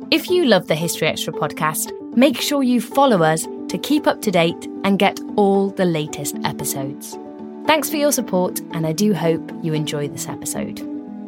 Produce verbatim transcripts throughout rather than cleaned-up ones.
If you love the History Extra podcast, make sure you follow us to keep up to date and get all the latest episodes. Thanks for your support, and I do hope you enjoy this episode.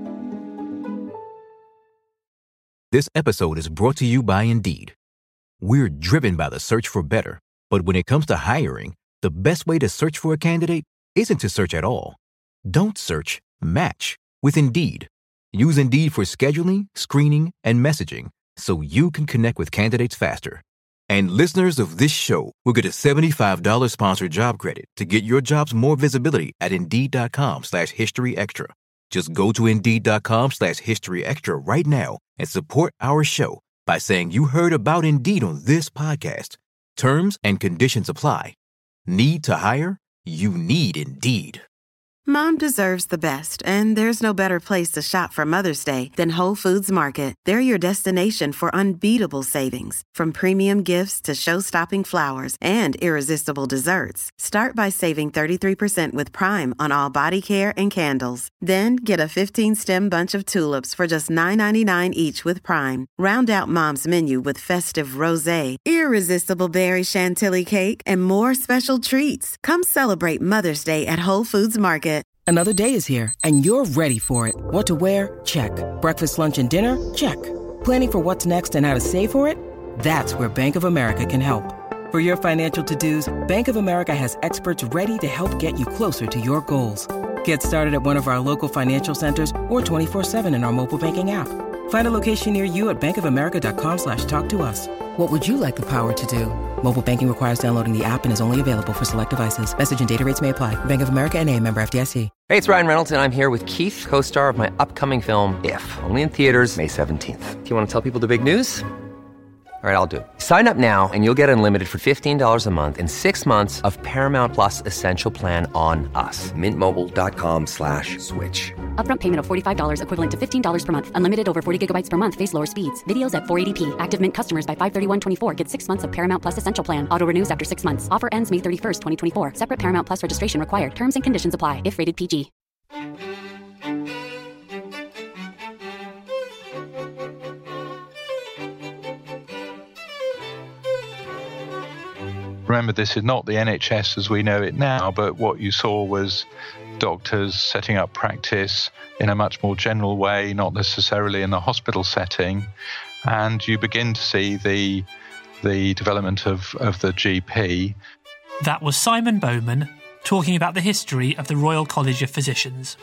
This episode is brought to you by Indeed. We're driven by the search for better, but when it comes to hiring, the best way to search for a candidate isn't to search at all. Don't search, match with Indeed. Use Indeed for scheduling, screening, and messaging so you can connect with candidates faster. And listeners of this show will get a seventy-five dollars sponsored job credit to get your jobs more visibility at Indeed.com slash History Extra. Just go to Indeed.com slash History Extra right now and support our show by saying you heard about Indeed on this podcast. Terms and conditions apply. Need to hire? You need Indeed. Mom deserves the best, and there's no better place to shop for Mother's Day than Whole Foods Market. They're your destination for unbeatable savings, from premium gifts to show-stopping flowers and irresistible desserts. Start by saving thirty-three percent with Prime on all body care and candles. Then get a fifteen-stem bunch of tulips for just nine ninety-nine each with Prime. Round out Mom's menu with festive rosé, irresistible berry chantilly cake, and more special treats. Come celebrate Mother's Day at Whole Foods Market. Another day is here, and you're ready for it. What to wear? Check. Breakfast, lunch, and dinner? Check. Planning for what's next and how to save for it? That's where Bank of America can help. For your financial to-dos, Bank of America has experts ready to help get you closer to your goals. Get started at one of our local financial centers or twenty-four seven in our mobile banking app. Find a location near you at bankofamerica.com slash talk to us. What would you like the power to do? Mobile banking requires downloading the app and is only available for select devices. Message and data rates may apply. Bank of America N A, member F D I C. Hey, it's Ryan Reynolds, and I'm here with Keith, co-star of my upcoming film, If, only in theaters May seventeenth. Do you want to tell people the big news? All right, I'll do it. Sign up now and you'll get unlimited for fifteen dollars a month and six months of Paramount Plus Essential Plan on us. Mint Mobile dot com slash switch. Upfront payment of forty-five dollars equivalent to fifteen dollars per month. Unlimited over forty gigabytes per month. Face lower speeds. Videos at four eighty p. Active Mint customers by five thirty-one twenty-four get six months of Paramount Plus Essential Plan. Auto renews after six months. Offer ends May thirty-first, twenty twenty-four. Separate Paramount Plus registration required. Terms and conditions apply if rated P G. Remember, this is not the N H S as we know it now, but what you saw was doctors setting up practice in a much more general way, not necessarily in the hospital setting. And you begin to see the the development of, of the G P. That was Simon Bowman talking about the history of the Royal College of Physicians.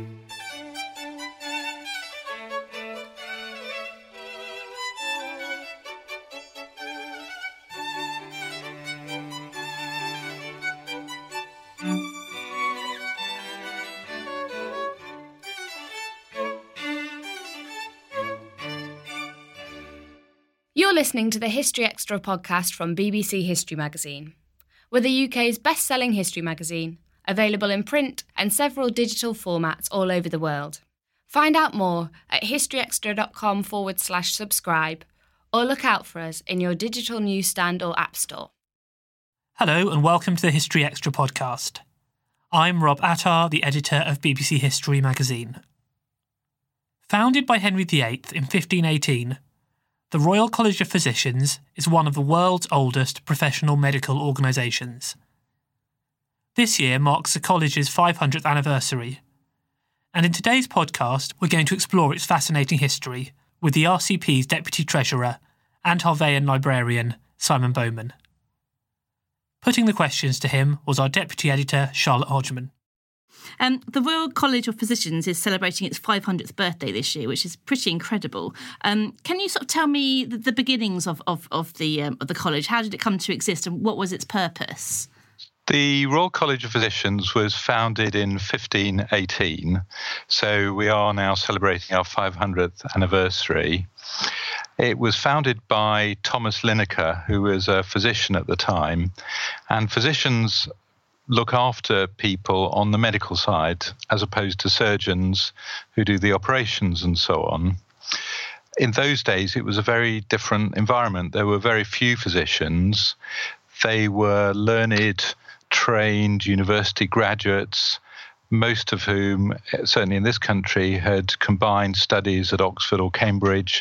You're listening to the History Extra podcast from B B C History Magazine. We're the U K's best-selling history magazine, available in print and several digital formats all over the world. Find out more at historyextra.com forward slash subscribe, or look out for us in your digital newsstand or app store. Hello and welcome to the History Extra podcast. I'm Rob Attar, the editor of B B C History Magazine. Founded by Henry the Eighth in fifteen eighteen, the Royal College of Physicians is one of the world's oldest professional medical organisations. This year marks the college's five hundredth anniversary, and in today's podcast we're going to explore its fascinating history with the R C P's Deputy Treasurer and Harveyan librarian Simon Bowman. Putting the questions to him was our Deputy Editor Charlotte Hodgman. Um, the Royal College of Physicians is celebrating its five hundredth birthday this year, which is pretty incredible. Um, can you sort of tell me the, the beginnings of, of, of, the, um, of the college? How did it come to exist and what was its purpose? The Royal College of Physicians was founded in fifteen eighteen, so we are now celebrating our five hundredth anniversary. It was founded by Thomas Linacre, who was a physician at the time, and physicians look after people on the medical side as opposed to surgeons who do the operations and so on. In those days, it was a very different environment. There were very few physicians. They were learned, trained university graduates, most of whom, certainly in this country, had combined studies at Oxford or Cambridge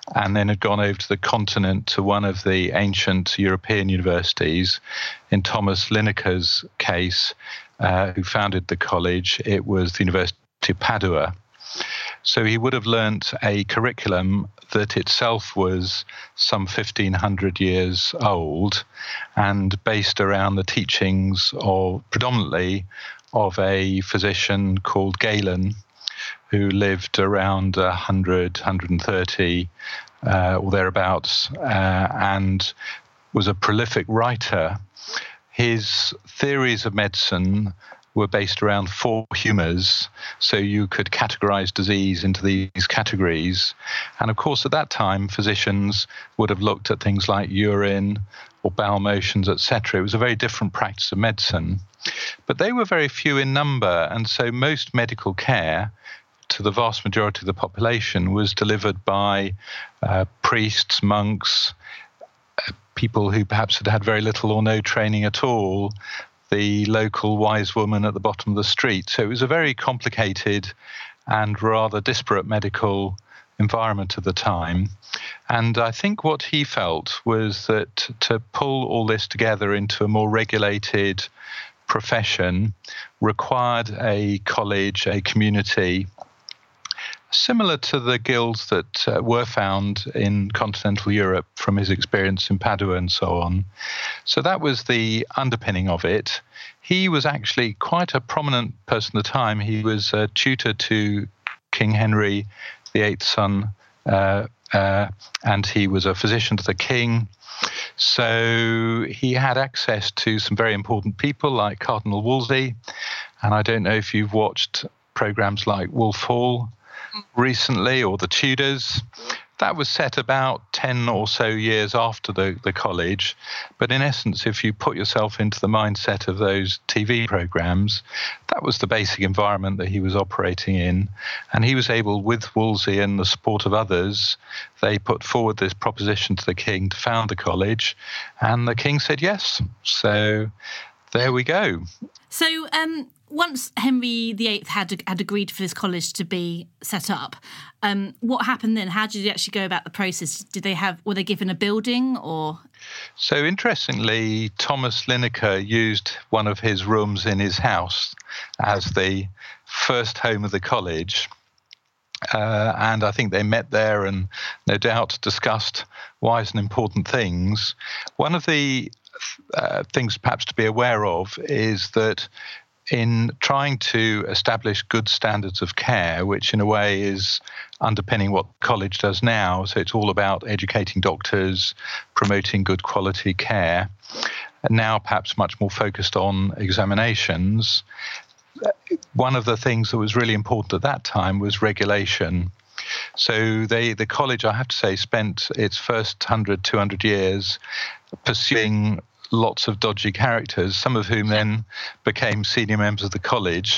and then had gone over to the continent to one of the ancient European universities. In Thomas Linacre's case, uh, who founded the college, it was the University of Padua. So he would have learnt a curriculum that itself was some fifteen hundred years old and based around the teachings of predominantly of a physician called Galen, who lived around one hundred, one hundred thirty uh, or thereabouts, uh, and was a prolific writer. His theories of medicine were based around four humours, so you could categorize disease into these categories. And of course, at that time, physicians would have looked at things like urine or bowel motions, et cetera. It was a very different practice of medicine. But they were very few in number, and so most medical care to the vast majority of the population was delivered by uh, priests, monks, uh, people who perhaps had had very little or no training at all, the local wise woman at the bottom of the street. So it was a very complicated and rather disparate medical environment at the time. And I think what he felt was that to pull all this together into a more regulated profession required a college, a community, similar to the guilds that uh, were found in continental Europe from his experience in Padua and so on. So that was the underpinning of it. He was actually quite a prominent person at the time. He was a tutor to King Henry the Eighth's son, uh, uh, and he was a physician to the king. So he had access to some very important people like Cardinal Wolsey. And I don't know if you've watched programs like Wolf Hall recently, or the Tudors. That was set about ten or so years after the, the college. But in essence, if you put yourself into the mindset of those T V programs, that was the basic environment that he was operating in. And he was able, with Wolsey and the support of others, they put forward this proposition to the king to found the college. And the king said yes. So there we go. So um, once Henry the Eighth had had agreed for this college to be set up, um, what happened then? How did you actually go about the process? Did they have were they given a building or? So interestingly, Thomas Linacre used one of his rooms in his house as the first home of the college. Uh, and I think they met there and no doubt discussed wise and important things. One of the uh, things perhaps to be aware of is that in trying to establish good standards of care, which in a way is underpinning what college does now, so it's all about educating doctors, promoting good quality care, and now perhaps much more focused on examinations. One of the things that was really important at that time was regulation. So they, the college, I have to say, spent its first one hundred, two hundred years pursuing lots of dodgy characters, some of whom then became senior members of the college,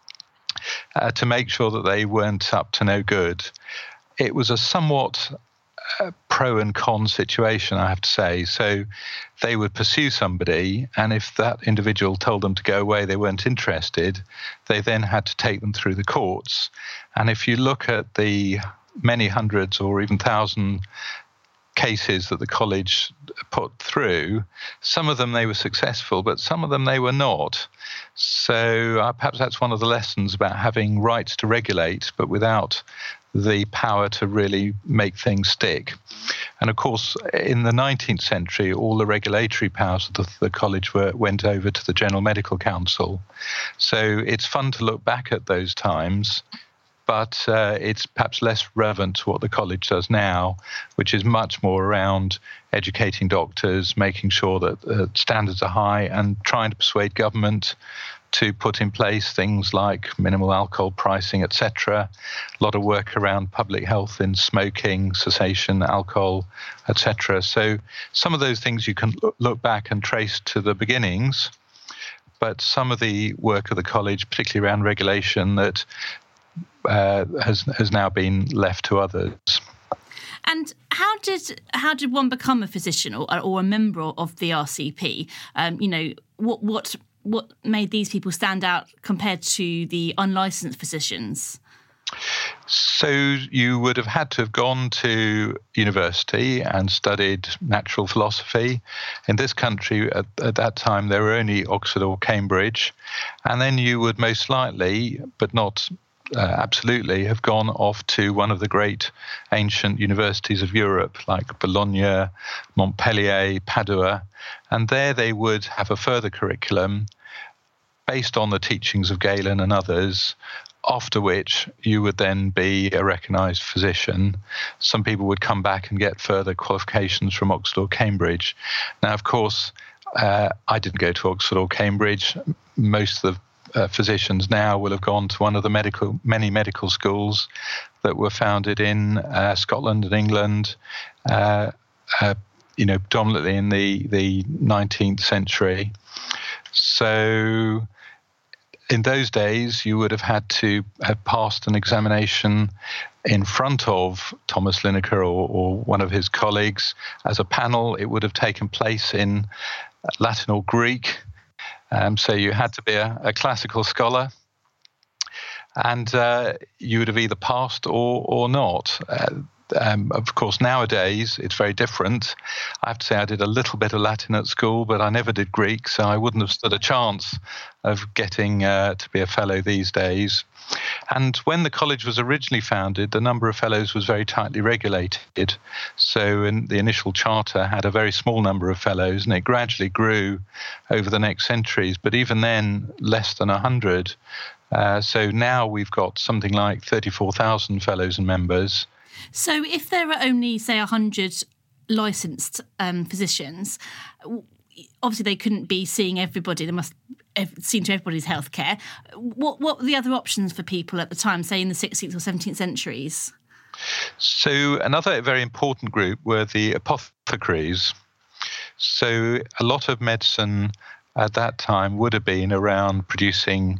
uh, to make sure that they weren't up to no good. It was a somewhat uh, pro and con situation, I have to say. So they would pursue somebody, and if that individual told them to go away, they weren't interested, they then had to take them through the courts. And if you look at the many hundreds or even thousand cases that the college put through, some of them they were successful, but some of them they were not. So uh, perhaps that's one of the lessons about having rights to regulate, but without the power to really make things stick. And of course, in the nineteenth century, all the regulatory powers of the, the college were, went over to the General Medical Council. So it's fun to look back at those times, but uh, it's perhaps less relevant to what the college does now, which is much more around educating doctors, making sure that uh, standards are high, and trying to persuade government to put in place things like minimal alcohol pricing, et cetera. A lot of work around public health in smoking, cessation, alcohol, et cetera. So some of those things you can look back and trace to the beginnings, but some of the work of the college, particularly around regulation, that Uh, has has now been left to others. And how did how did one become a physician or, or a member of the R C P? Um, you know, what what what made these people stand out compared to the unlicensed physicians? So you would have had to have gone to university and studied natural philosophy. In this country, at, at that time, there were only Oxford or Cambridge. And then you would most likely, but not uh, absolutely, have gone off to one of the great ancient universities of Europe, like Bologna, Montpellier, Padua. And there they would have a further curriculum based on the teachings of Galen and others, after which you would then be a recognised physician. Some people would come back and get further qualifications from Oxford or Cambridge. Now, of course, uh, I didn't go to Oxford or Cambridge. Most of the uh, physicians now will have gone to one of the medical, many medical schools that were founded in uh, Scotland and England, uh, uh, you know, predominantly in the, the nineteenth century. So in those days, you would have had to have passed an examination in front of Thomas Linacre or, or one of his colleagues as a panel. It would have taken place in Latin or Greek. Um, so you had to be a, a classical scholar. And uh, you would have either passed or, or not. Uh, Um, of course, nowadays it's very different. I have to say I did a little bit of Latin at school, but I never did Greek, so I wouldn't have stood a chance of getting uh, to be a fellow these days. And when the college was originally founded, the number of fellows was very tightly regulated. So in the initial charter had a very small number of fellows, and it gradually grew over the next centuries, but even then less than one hundred. Uh, so now we've got something like thirty-four thousand fellows and members. So if there are only, say, one hundred licensed um, physicians, obviously they couldn't be seeing everybody. They must have seen to everybody's healthcare. What, what were the other options for people at the time, say in the sixteenth or seventeenth centuries? So another very important group were the apothecaries. So a lot of medicine at that time would have been around producing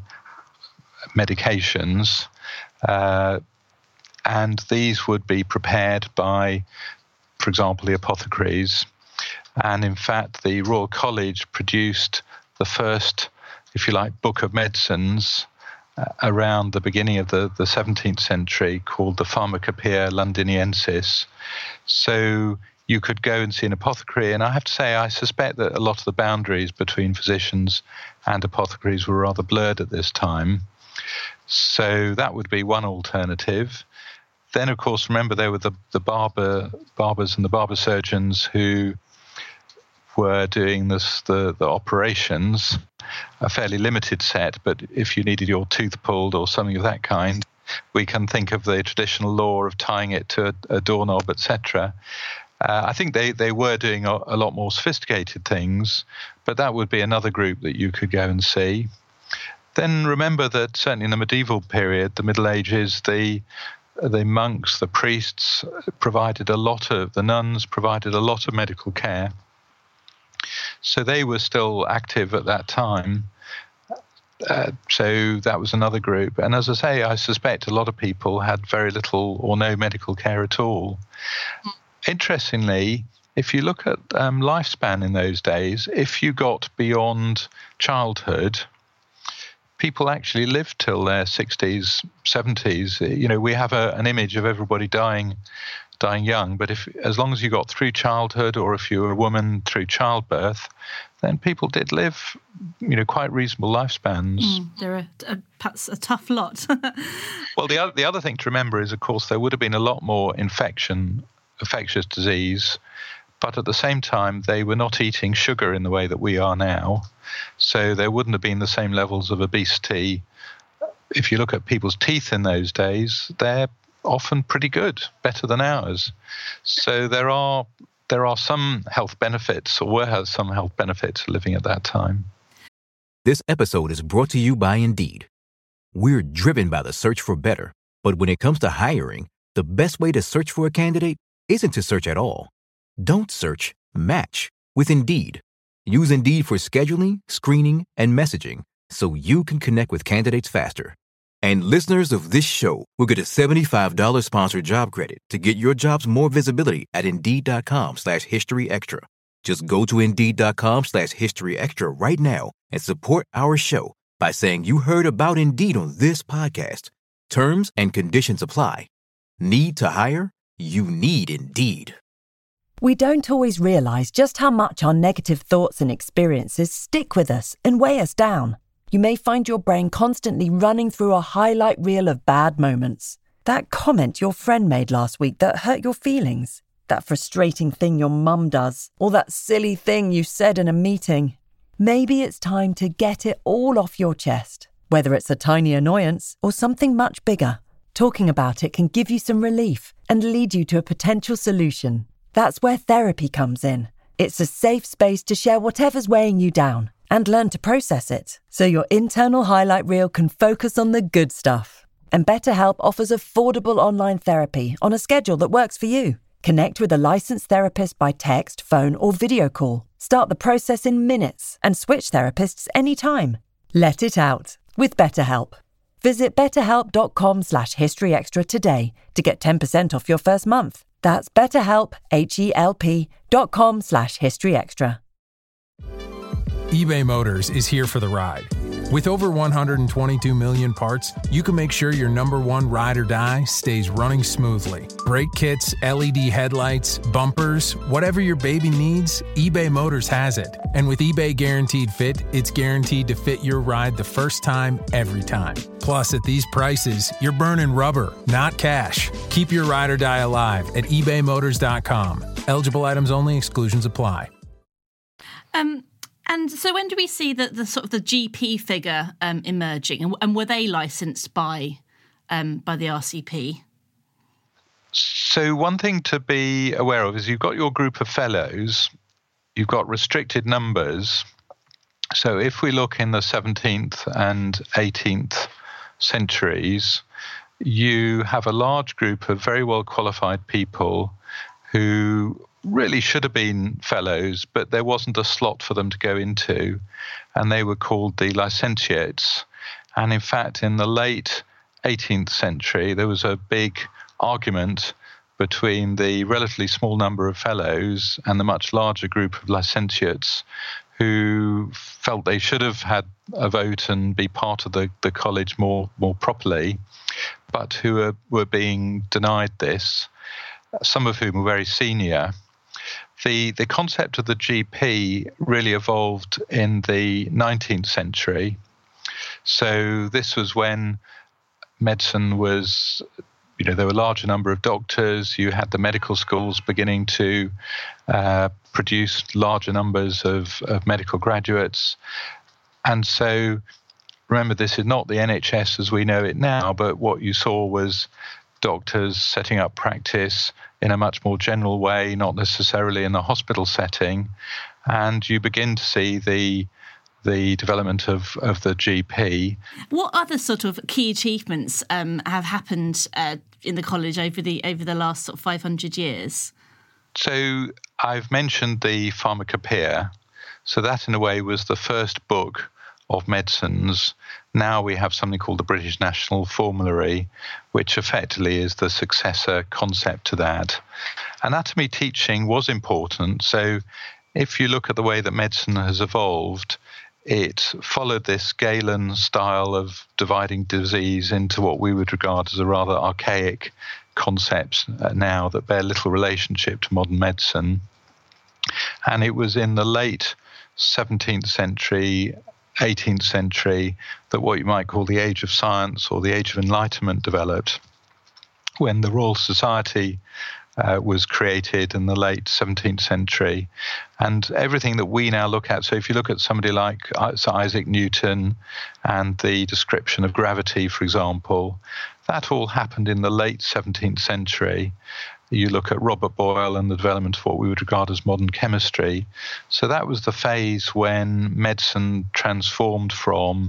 medications, uh, and these would be prepared by, for example, the apothecaries. And in fact, the Royal College produced the first, if you like, book of medicines uh, around the beginning of the, the seventeenth century, called the Pharmacopoeia Londiniensis. So you could go and see an apothecary, and I have to say I suspect that a lot of the boundaries between physicians and apothecaries were rather blurred at this time. So that would be one alternative. Then, of course, remember there were the, the barber barbers and the barber surgeons who were doing this, the, the operations, a fairly limited set, but if you needed your tooth pulled or something of that kind, we can think of the traditional law of tying it to a, a doorknob, et cetera. Uh, I think they, they were doing a, a lot more sophisticated things, but that would be another group that you could go and see. Then remember that certainly in the medieval period, the Middle Ages, the the monks, the priests provided a lot of, the nuns provided a lot of medical care. So they were still active at that time. Uh, so that was another group. And as I say, I suspect a lot of people had very little or no medical care at all. Mm. Interestingly, if you look at um, lifespan in those days, if you got beyond childhood, people actually lived till their sixties, seventies. You know, we have a, an image of everybody dying dying young, but if as long as you got through childhood, or if you were a woman through childbirth, then people did live, you know, quite reasonable lifespans. Mm, they're a, a, a tough lot. Well, the other, the other thing to remember is, of course, there would have been a lot more infection, infectious disease, but at the same time, they were not eating sugar in the way that we are now. So there wouldn't have been the same levels of obesity. If you look at people's teeth in those days, they're often pretty good, better than ours. So there are there are some health benefits, or were some health benefits living at that time. This episode is brought to you by Indeed. We're driven by the search for better, but when it comes to hiring, the best way to search for a candidate isn't to search at all. Don't search, match with Indeed. Use Indeed for scheduling, screening, and messaging so you can connect with candidates faster. And listeners of this show will get a seventy-five dollars sponsored job credit to get your jobs more visibility at Indeed.com slash History Extra. Just go to Indeed.com slash History Extra right now and support our show by saying you heard about Indeed on this podcast. Terms and conditions apply. Need to hire? You need Indeed. We don't always realise just how much our negative thoughts and experiences stick with us and weigh us down. You may find your brain constantly running through a highlight reel of bad moments. That comment your friend made last week that hurt your feelings. That frustrating thing your mum does. Or that silly thing you said in a meeting. Maybe it's time to get it all off your chest. Whether it's a tiny annoyance or something much bigger, talking about it can give you some relief and lead you to a potential solution. That's where therapy comes in. It's a safe space to share whatever's weighing you down and learn to process it, so your internal highlight reel can focus on the good stuff. And BetterHelp offers affordable online therapy on a schedule that works for you. Connect with a licensed therapist by text, phone, or video call. Start the process in minutes and switch therapists anytime. Let it out with BetterHelp. Visit betterhelp.com slash historyextra today to get ten percent off your first month. That's betterhelp, H-E-L-P dot com slash historyextra. eBay Motors is here for the ride. With over one hundred twenty-two million parts, you can make sure your number one ride or die stays running smoothly. Brake kits, L E D headlights, bumpers, whatever your baby needs, eBay Motors has it. And with eBay Guaranteed Fit, it's guaranteed to fit your ride the first time, every time. Plus, at these prices, you're burning rubber, not cash. Keep your ride or die alive at ebay motors dot com. Eligible items only. Exclusions apply. Um... And so when do we see the, the sort of the G P figure um, emerging? And, and were they licensed by um, by the R C P? So one thing to be aware of is you've got your group of fellows, you've got restricted numbers. So if we look in the seventeenth and eighteenth centuries, you have a large group of very well qualified people who really should have been fellows, but there wasn't a slot for them to go into, and they were called the licentiates. And in fact, in the late eighteenth century, there was a big argument between the relatively small number of fellows and the much larger group of licentiates who felt they should have had a vote and be part of the, the college more, more properly, but who were, were being denied this, some of whom were very senior. The, the concept of the G P really evolved in the nineteenth century. So this was when medicine was, you know, there were a larger number of doctors. You had the medical schools beginning to uh, produce larger numbers of, of medical graduates. And so, remember, this is not the N H S as we know it now, but what you saw was doctors setting up practice in a much more general way, not necessarily in the hospital setting. And you begin to see the the development of, of the G P. What other sort of key achievements um, have happened uh, in the college over the over the last sort of five hundred years? So I've mentioned the Pharmacopoeia. So that, in a way, was the first book of medicines. Now we have something called the British National Formulary, which effectively is the successor concept to that. Anatomy teaching was important. So if you look at the way that medicine has evolved, it followed this Galen style of dividing disease into what we would regard as a rather archaic concepts now that bear little relationship to modern medicine. And it was in the late seventeenth century, eighteenth century that what you might call the Age of Science or the Age of Enlightenment developed, when the Royal Society uh, was created in the late seventeenth century. And everything that we now look at, so if you look at somebody like Sir Isaac Newton and the description of gravity, for example, that all happened in the late seventeenth century. You look at Robert Boyle and the development of what we would regard as modern chemistry. So that was the phase when medicine transformed from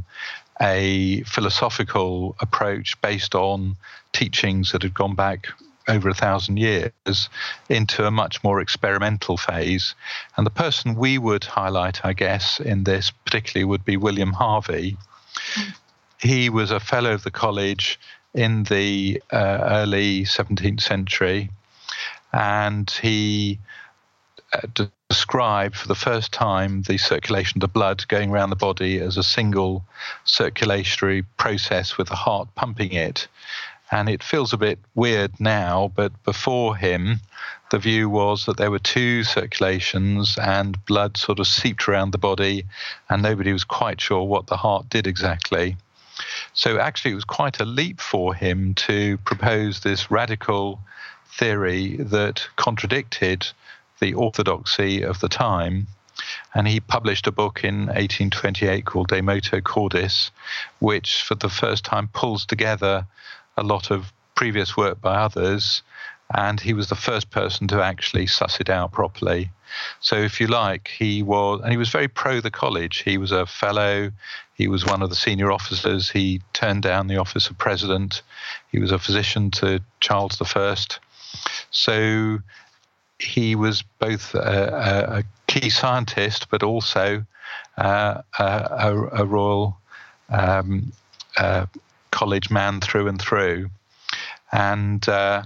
a philosophical approach based on teachings that had gone back over a thousand years into a much more experimental phase. And the person we would highlight, I guess, in this particularly would be William Harvey. Mm. He was a fellow of the college in the uh, early seventeenth century. And he uh, described for the first time the circulation of the blood going around the body as a single circulatory process with the heart pumping it. And it feels a bit weird now, but before him, the view was that there were two circulations and blood sort of seeped around the body, and nobody was quite sure what the heart did exactly. So actually, it was quite a leap for him to propose this radical theory that contradicted the orthodoxy of the time. And he published a book in eighteen twenty-eight called De Motu Cordis, which for the first time pulls together a lot of previous work by others, and he was the first person to actually suss it out properly. So if you like, he was, and he was very pro the college. He was a fellow, he was one of the senior officers, he turned down the office of president, he was a physician to Charles the First. So he was both a, a key scientist, but also uh, a, a, a royal um, uh, college man through and through. And uh,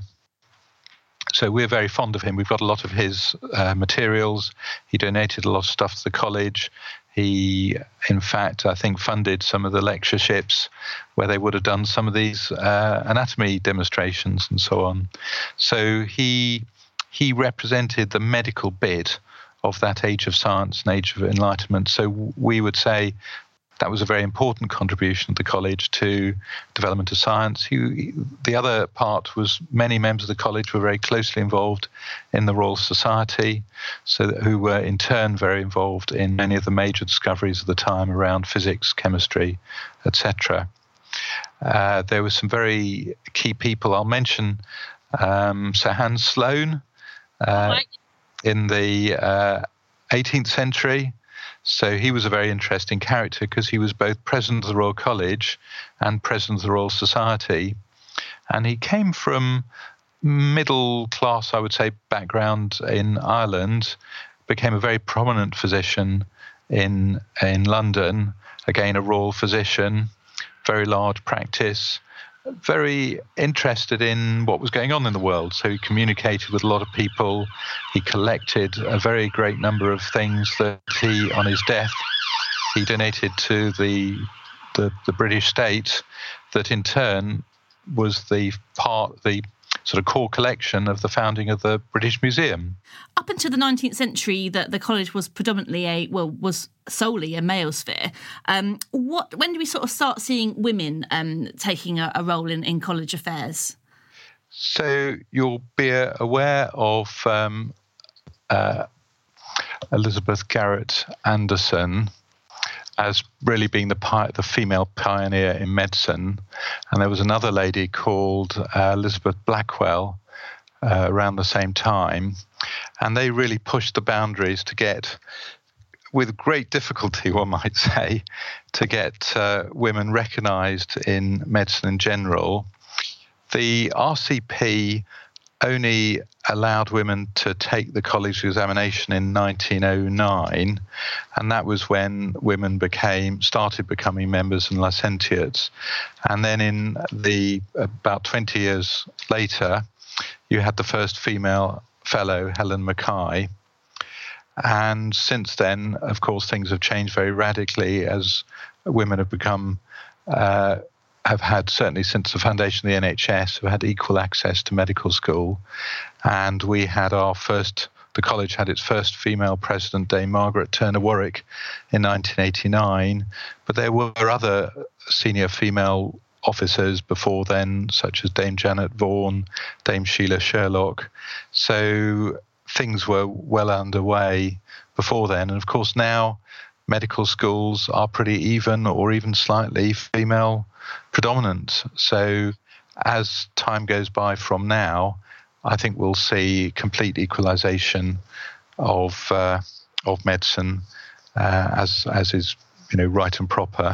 so we're very fond of him. We've got a lot of his uh, materials. He donated a lot of stuff to the college. He, in fact, I think funded some of the lectureships where they would have done some of these uh, anatomy demonstrations and so on. So he he represented the medical bit of that age of science and age of enlightenment. So we would say that was a very important contribution of the college to development of science. He, the other part was many members of the college were very closely involved in the Royal Society, so that, who were in turn very involved in many of the major discoveries of the time around physics, chemistry, et cetera. Uh, there were some very key people. I'll mention um, Sir Hans Sloane uh, right. in the uh, eighteenth century. So he was a very interesting character because he was both president of the Royal College and president of the Royal Society. And he came from middle class, I would say, background in Ireland, became a very prominent physician in, in London, again, a royal physician, very large practice, very interested in what was going on in the world. So he communicated with a lot of people. He collected a very great number of things that he, on his death, he donated to the the, the British state, that in turn was the part, the sort of core collection of the founding of the British Museum. Up until the nineteenth century, the, the college was predominantly a, well, was solely a male sphere. Um, what, when do we sort of start seeing women um, taking a, a role in, in college affairs? So you'll be aware of um, uh, Elizabeth Garrett Anderson as really being the pi- the female pioneer in medicine. And there was another lady called uh, Elizabeth Blackwell uh, around the same time. And they really pushed the boundaries to get, with great difficulty, one might say, to get uh, women recognised in medicine in general. The R C P only allowed women to take the college examination in nineteen oh nine, and that was when women became started becoming members and licentiates. And then in the about twenty years later, you had the first female fellow, Helen Mackay. And since then, of course, things have changed very radically as women have become uh, have had, certainly since the foundation of the N H S, have had equal access to medical school. And we had our first, the college had its first female president, Dame Margaret Turner Warwick, in nineteen eighty-nine. But there were other senior female officers before then, such as Dame Janet Vaughan, Dame Sheila Sherlock. So things were well underway before then. And of course now medical schools are pretty even or even slightly female predominant. So as time goes by from now, I think we'll see complete equalisation of uh, of medicine uh, as as is, you know, right and proper.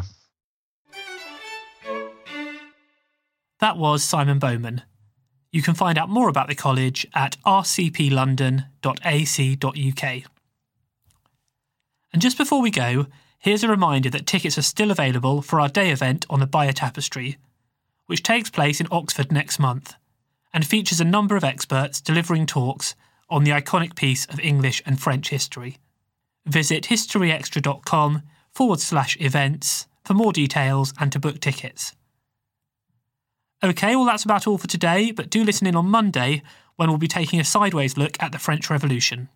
That was Simon Bowman. You can find out more about the college at r c p london dot a c dot u k. And just before we go, here's a reminder that tickets are still available for our day event on the Buyer Tapestry, which takes place in Oxford next month, and features a number of experts delivering talks on the iconic piece of English and French history. Visit historyextra.com forward slash events for more details and to book tickets. OK, well that's about all for today, but do listen in on Monday when we'll be taking a sideways look at the French Revolution.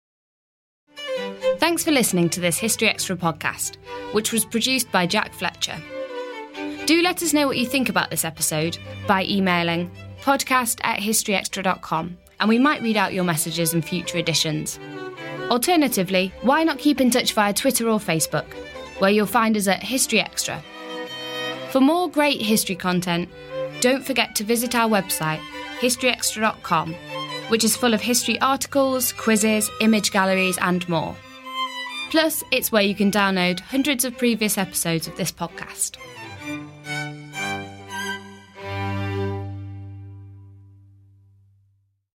Thanks for listening to this History Extra podcast, which was produced by Jack Fletcher. Do let us know what you think about this episode by emailing podcast at historyextra dot com, and we might read out your messages in future editions. Alternatively, why not keep in touch via Twitter or Facebook, where you'll find us at History Extra. For more great history content, don't forget to visit our website, history extra dot com, which is full of history articles, quizzes, image galleries and more. Plus, it's where you can download hundreds of previous episodes of this podcast.